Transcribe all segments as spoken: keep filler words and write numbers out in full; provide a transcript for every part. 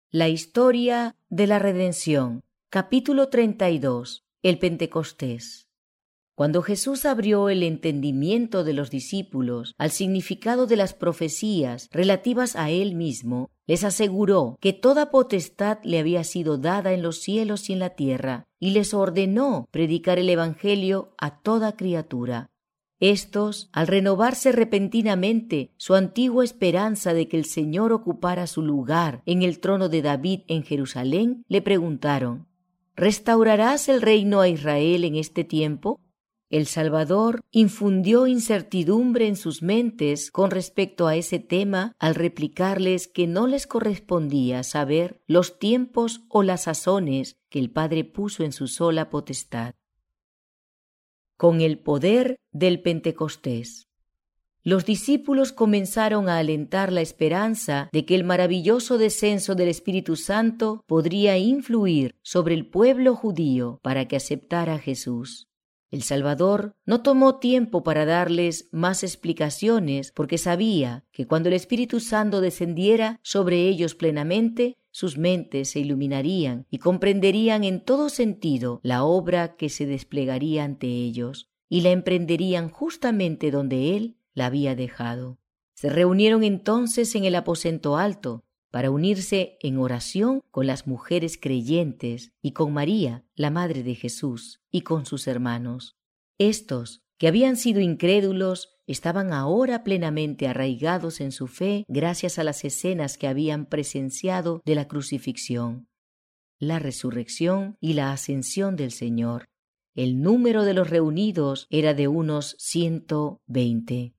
La historia de la redención. Capítulo treinta y dos. El Pentecostés. Cuando Jesús abrió el entendimiento de los discípulos al significado de las profecías relativas a Él mismo, les aseguró que toda potestad le había sido dada en los cielos y en la tierra, y les ordenó predicar el Evangelio a toda criatura. Estos, al renovarse repentinamente su antigua esperanza de que el Señor ocupara su lugar en el trono de David en Jerusalén, le preguntaron: ¿Restaurarás el reino a Israel en este tiempo? El Salvador infundió incertidumbre en sus mentes con respecto a ese tema al replicarles que no les correspondía saber los tiempos o las sazones que el Padre puso en su sola potestad. Con el poder del Pentecostés. Los discípulos comenzaron a alentar la esperanza de que el maravilloso descenso del Espíritu Santo podría influir sobre el pueblo judío para que aceptara a Jesús. El Salvador no tomó tiempo para darles más explicaciones porque sabía que cuando el Espíritu Santo descendiera sobre ellos plenamente, sus mentes se iluminarían y comprenderían en todo sentido la obra que se desplegaría ante ellos, y la emprenderían justamente donde Él la había dejado. Se reunieron entonces en el aposento alto para unirse en oración con las mujeres creyentes y con María, la madre de Jesús, y con sus hermanos. Estos, que habían sido incrédulos, estaban ahora plenamente arraigados en su fe gracias a las escenas que habían presenciado de la crucifixión, la resurrección y la ascensión del Señor. El número de los reunidos era de unos ciento veinte.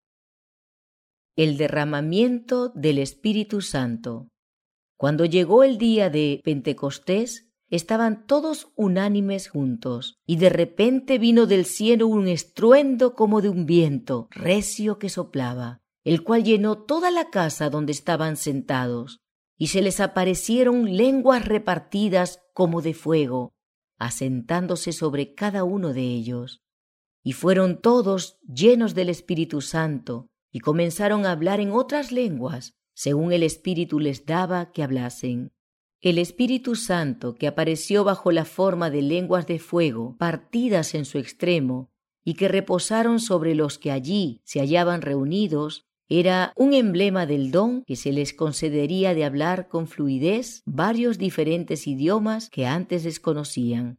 El derramamiento del Espíritu Santo. Cuando llegó el día de Pentecostés, estaban todos unánimes juntos, y de repente vino del cielo un estruendo como de un viento recio que soplaba, el cual llenó toda la casa donde estaban sentados, y se les aparecieron lenguas repartidas como de fuego, asentándose sobre cada uno de ellos. Y fueron todos llenos del Espíritu Santo, y comenzaron a hablar en otras lenguas, según el Espíritu les daba que hablasen. El Espíritu Santo, que apareció bajo la forma de lenguas de fuego, partidas en su extremo, y que reposaron sobre los que allí se hallaban reunidos, era un emblema del don que se les concedería de hablar con fluidez varios diferentes idiomas que antes desconocían.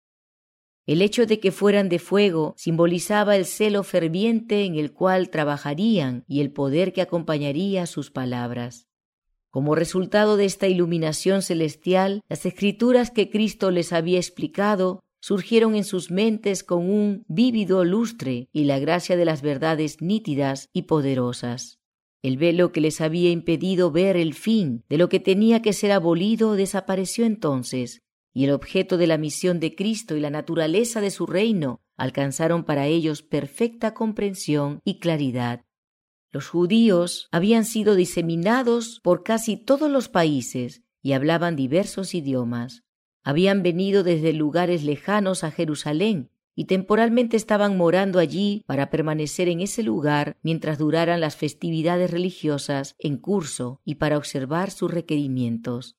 El hecho de que fueran de fuego simbolizaba el celo ferviente en el cual trabajarían y el poder que acompañaría sus palabras. Como resultado de esta iluminación celestial, las escrituras que Cristo les había explicado surgieron en sus mentes con un vívido lustre y la gracia de las verdades nítidas y poderosas. El velo que les había impedido ver el fin de lo que tenía que ser abolido desapareció entonces, y el objeto de la misión de Cristo y la naturaleza de su reino alcanzaron para ellos perfecta comprensión y claridad. Los judíos habían sido diseminados por casi todos los países y hablaban diversos idiomas. Habían venido desde lugares lejanos a Jerusalén y temporalmente estaban morando allí para permanecer en ese lugar mientras duraran las festividades religiosas en curso y para observar sus requerimientos.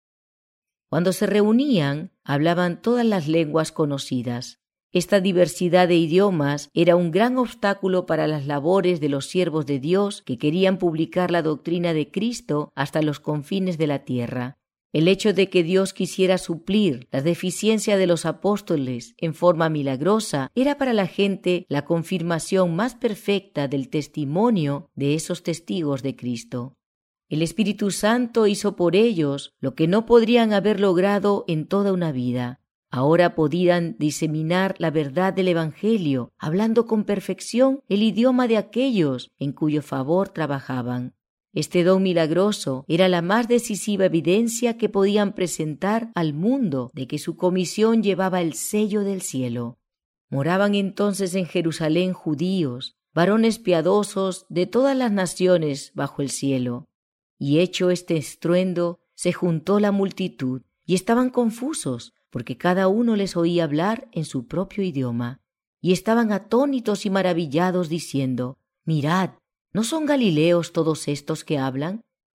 Cuando se reunían, hablaban todas las lenguas conocidas. Esta diversidad de idiomas era un gran obstáculo para las labores de los siervos de Dios que querían publicar la doctrina de Cristo hasta los confines de la tierra. El hecho de que Dios quisiera suplir la deficiencia de los apóstoles en forma milagrosa era para la gente la confirmación más perfecta del testimonio de esos testigos de Cristo. El Espíritu Santo hizo por ellos lo que no podrían haber logrado en toda una vida. Ahora podían diseminar la verdad del Evangelio, hablando con perfección el idioma de aquellos en cuyo favor trabajaban. Este don milagroso era la más decisiva evidencia que podían presentar al mundo de que su comisión llevaba el sello del cielo. Moraban entonces en Jerusalén judíos, varones piadosos de todas las naciones bajo el cielo. Y hecho este estruendo, se juntó la multitud, y estaban confusos, porque cada uno les oía hablar en su propio idioma. Y estaban atónitos y maravillados, diciendo: Mirad, ¿no son galileos todos estos que hablan?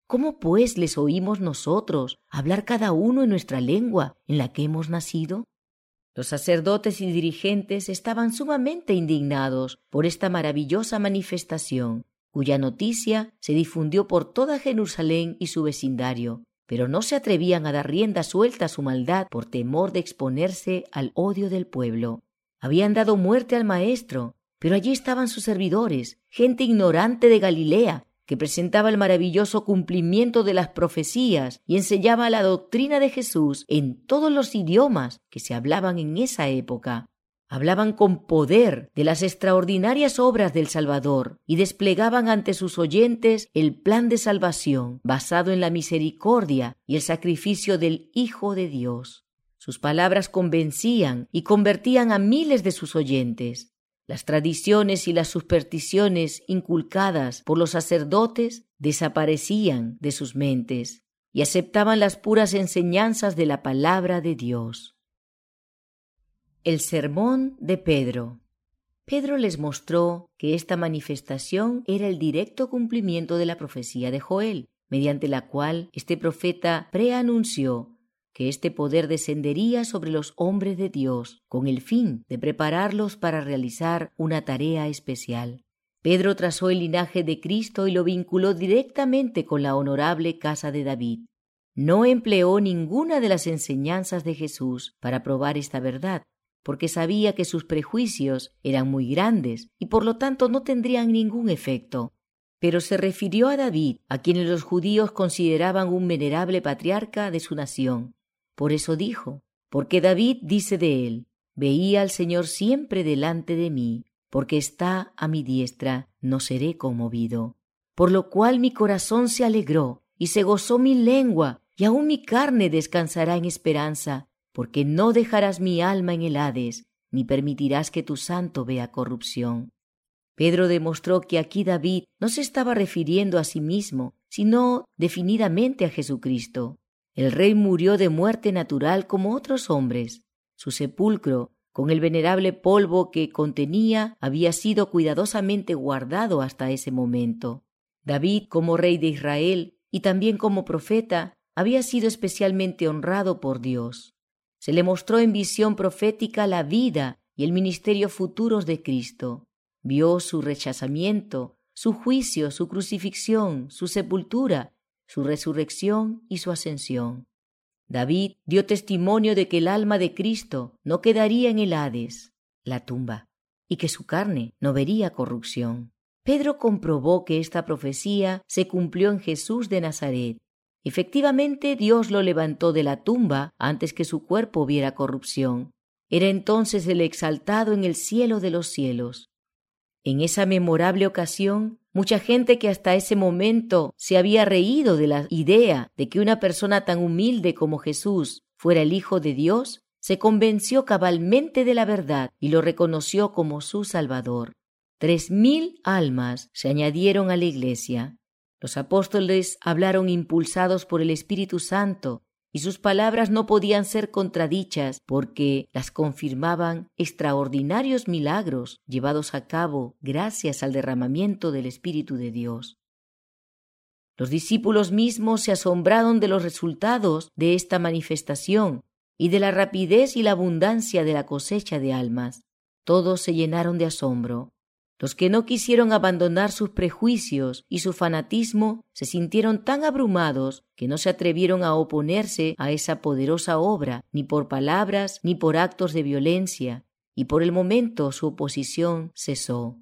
¿Cómo pues les oímos nosotros hablar cada uno en nuestra lengua en la que hemos nacido? Los sacerdotes y dirigentes estaban sumamente indignados por esta maravillosa manifestación, cuya noticia se difundió por toda Jerusalén y su vecindario, pero no se atrevían a dar rienda suelta a su maldad por temor de exponerse al odio del pueblo. Habían dado muerte al Maestro, pero allí estaban sus servidores, gente ignorante de Galilea, que presentaba el maravilloso cumplimiento de las profecías y enseñaba la doctrina de Jesús en todos los idiomas que se hablaban en esa época. Hablaban con poder de las extraordinarias obras del Salvador y desplegaban ante sus oyentes el plan de salvación basado en la misericordia y el sacrificio del Hijo de Dios. Sus palabras convencían y convertían a miles de sus oyentes. Las tradiciones y las supersticiones inculcadas por los sacerdotes desaparecían de sus mentes y aceptaban las puras enseñanzas de la palabra de Dios. El sermón de Pedro. Pedro les mostró que esta manifestación era el directo cumplimiento de la profecía de Joel, mediante la cual este profeta preanunció que este poder descendería sobre los hombres de Dios con el fin de prepararlos para realizar una tarea especial. Pedro trazó el linaje de Cristo y lo vinculó directamente con la honorable casa de David. No empleó ninguna de las enseñanzas de Jesús para probar esta verdad, porque sabía que sus prejuicios eran muy grandes y por lo tanto no tendrían ningún efecto. Pero se refirió a David, a quien los judíos consideraban un venerable patriarca de su nación. Por eso dijo, porque David dice de él, veía al Señor siempre delante de mí, porque está a mi diestra, no seré conmovido. Por lo cual mi corazón se alegró, y se gozó mi lengua, y aun mi carne descansará en esperanza, porque no dejarás mi alma en el Hades, ni permitirás que tu santo vea corrupción. Pedro demostró que aquí David no se estaba refiriendo a sí mismo, sino definidamente a Jesucristo. El rey murió de muerte natural como otros hombres. Su sepulcro, con el venerable polvo que contenía, había sido cuidadosamente guardado hasta ese momento. David, como rey de Israel y también como profeta, había sido especialmente honrado por Dios. Se le mostró en visión profética la vida y el ministerio futuros de Cristo. Vio su rechazamiento, su juicio, su crucifixión, su sepultura, su resurrección y su ascensión. David dio testimonio de que el alma de Cristo no quedaría en el Hades, la tumba, y que su carne no vería corrupción. Pedro comprobó que esta profecía se cumplió en Jesús de Nazaret. Efectivamente, Dios lo levantó de la tumba antes que su cuerpo viera corrupción. Era entonces el exaltado en el cielo de los cielos. En esa memorable ocasión, mucha gente que hasta ese momento se había reído de la idea de que una persona tan humilde como Jesús fuera el Hijo de Dios, se convenció cabalmente de la verdad y lo reconoció como su Salvador. Tres mil almas se añadieron a la Iglesia. Los apóstoles hablaron impulsados por el Espíritu Santo, y sus palabras no podían ser contradichas porque las confirmaban extraordinarios milagros llevados a cabo gracias al derramamiento del Espíritu de Dios. Los discípulos mismos se asombraron de los resultados de esta manifestación y de la rapidez y la abundancia de la cosecha de almas. Todos se llenaron de asombro. Los que no quisieron abandonar sus prejuicios y su fanatismo se sintieron tan abrumados que no se atrevieron a oponerse a esa poderosa obra, ni por palabras ni por actos de violencia, y por el momento su oposición cesó.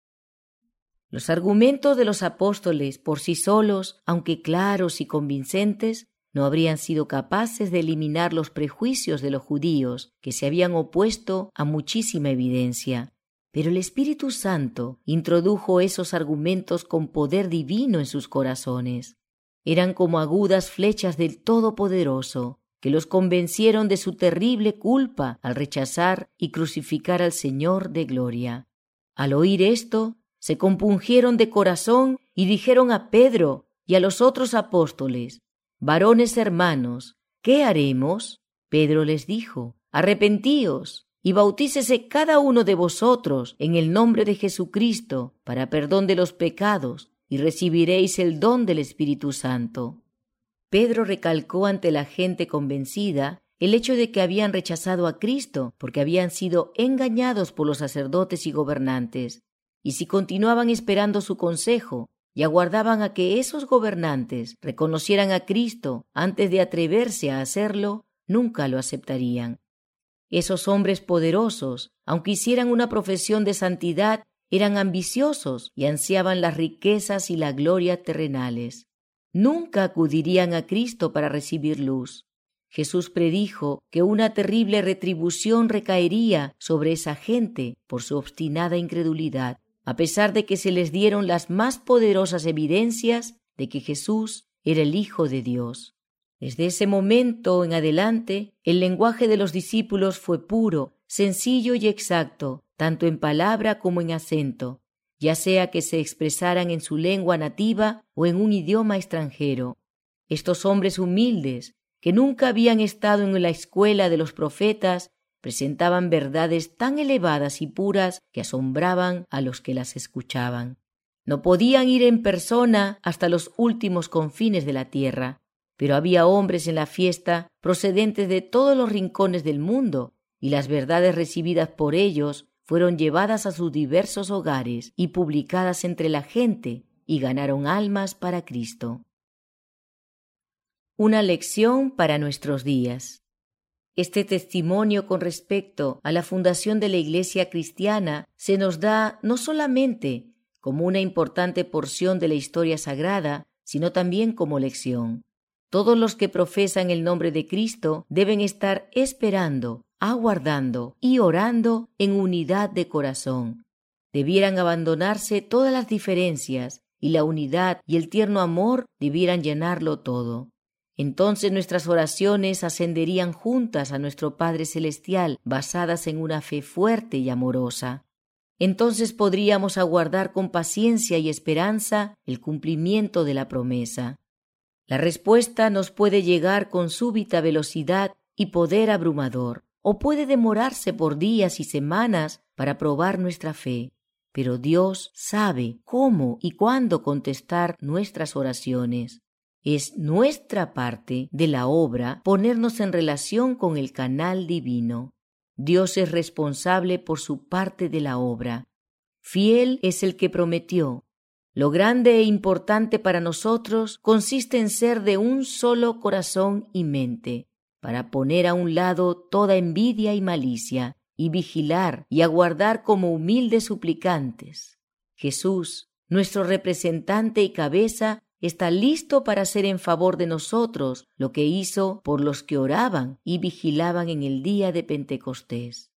Los argumentos de los apóstoles por sí solos, aunque claros y convincentes, no habrían sido capaces de eliminar los prejuicios de los judíos que se habían opuesto a muchísima evidencia. Pero el Espíritu Santo introdujo esos argumentos con poder divino en sus corazones. Eran como agudas flechas del Todopoderoso, que los convencieron de su terrible culpa al rechazar y crucificar al Señor de gloria. Al oír esto, se compungieron de corazón y dijeron a Pedro y a los otros apóstoles: «Varones hermanos, ¿qué haremos?» Pedro les dijo: «Arrepentíos y bautícese cada uno de vosotros en el nombre de Jesucristo para perdón de los pecados, y recibiréis el don del Espíritu Santo. Pedro recalcó ante la gente convencida el hecho de que habían rechazado a Cristo porque habían sido engañados por los sacerdotes y gobernantes, y si continuaban esperando su consejo y aguardaban a que esos gobernantes reconocieran a Cristo antes de atreverse a hacerlo, nunca lo aceptarían. Esos hombres poderosos, aunque hicieran una profesión de santidad, eran ambiciosos y ansiaban las riquezas y la gloria terrenales. Nunca acudirían a Cristo para recibir luz. Jesús predijo que una terrible retribución recaería sobre esa gente por su obstinada incredulidad, a pesar de que se les dieron las más poderosas evidencias de que Jesús era el Hijo de Dios. Desde ese momento en adelante, el lenguaje de los discípulos fue puro, sencillo y exacto, tanto en palabra como en acento, ya sea que se expresaran en su lengua nativa o en un idioma extranjero. Estos hombres humildes, que nunca habían estado en la escuela de los profetas, presentaban verdades tan elevadas y puras que asombraban a los que las escuchaban. No podían ir en persona hasta los últimos confines de la tierra, pero había hombres en la fiesta procedentes de todos los rincones del mundo, y las verdades recibidas por ellos fueron llevadas a sus diversos hogares y publicadas entre la gente, y ganaron almas para Cristo. Una lección para nuestros días. Este testimonio con respecto a la fundación de la Iglesia cristiana se nos da no solamente como una importante porción de la historia sagrada, sino también como lección. Todos los que profesan el nombre de Cristo deben estar esperando, aguardando y orando en unidad de corazón. Debieran abandonarse todas las diferencias y la unidad y el tierno amor debieran llenarlo todo. Entonces nuestras oraciones ascenderían juntas a nuestro Padre Celestial, basadas en una fe fuerte y amorosa. Entonces podríamos aguardar con paciencia y esperanza el cumplimiento de la promesa. La respuesta nos puede llegar con súbita velocidad y poder abrumador, o puede demorarse por días y semanas para probar nuestra fe. Pero Dios sabe cómo y cuándo contestar nuestras oraciones. Es nuestra parte de la obra ponernos en relación con el canal divino. Dios es responsable por su parte de la obra. Fiel es el que prometió. Lo grande e importante para nosotros consiste en ser de un solo corazón y mente, para poner a un lado toda envidia y malicia, y vigilar y aguardar como humildes suplicantes. Jesús, nuestro representante y cabeza, está listo para hacer en favor de nosotros lo que hizo por los que oraban y vigilaban en el día de Pentecostés.